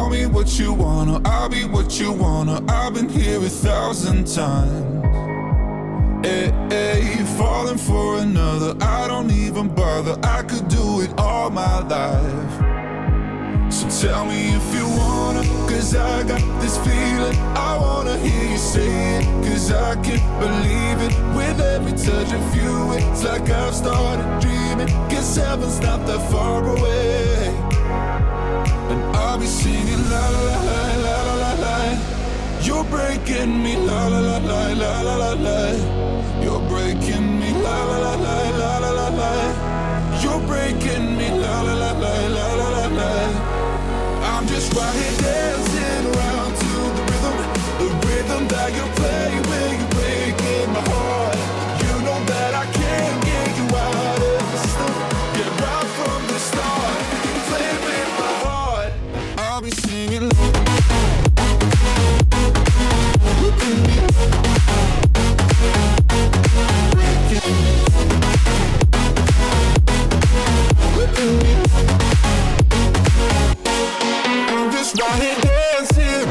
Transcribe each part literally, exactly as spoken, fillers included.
me what you wanna, I'll be what you wanna. I've been here a thousand times. Hey, hey, falling for another, I don't even bother. I could do it all my life. So tell me if you wanna, cause I got this feeling. I wanna hear you say it, cause I can't believe it. With every touch of you, it's like I've started dreaming. Guess heaven's not that far away. And I'll be singing la la la la la la la. You're breaking me la la la la la la la la. You're breaking me la la la la la la la la. You're breaking me la la la la la la la la. I'm just right here dancing around to the rhythm, the rhythm that you play when you're breaking my heart. You know that I can't get you out of the system. Get right from the start, play with my heart. I'll be singing I'm just right here dancing.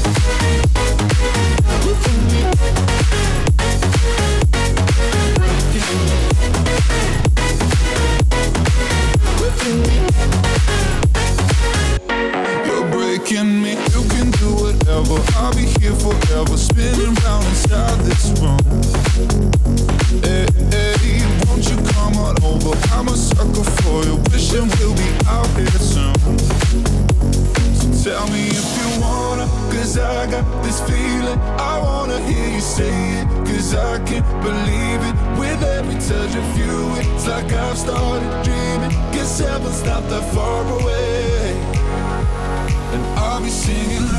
You're breaking me. You can do whatever. I'll be here forever, spinning round inside this room. Hey, hey, won't you come on over? I'm a sucker for you, wishing we'll be out here soon. So tell me if you wanna, cause I got this feeling. I wanna hear you say it, cause I can't believe it. With every touch of you, it's like I've started dreaming. Guess heaven's not that far away. And I'll be singing